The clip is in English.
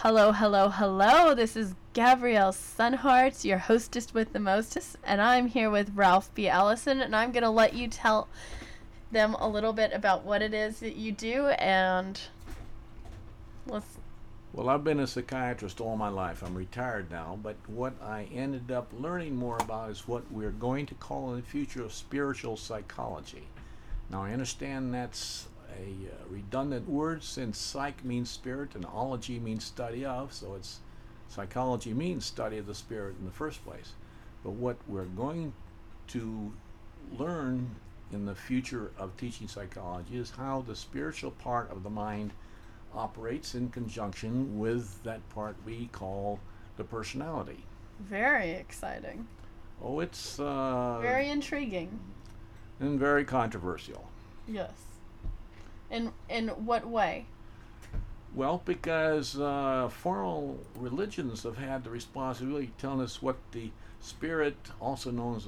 Hello, hello, hello. This is Gabrielle Sunhart, your hostess with the mostest, and I'm here with Ralph B. Ellison, and I'm going to let you tell them a little bit about what it is that you do, and let's... Well, I've been a psychiatrist all my life. I'm retired now, but what I ended up learning more about is what we're going to call in the future spiritual psychology. Now, I understand that's a redundant word since psych means spirit and ology means study of, so it's psychology means study of the spirit in the first place. But what we're going to learn in the future of teaching psychology is how the spiritual part of the mind operates in conjunction with that part we call the personality. Very exciting. Oh, it's Very intriguing. and very controversial. Yes. In what way? Well, because formal religions have had the responsibility of telling us what the spirit, also known as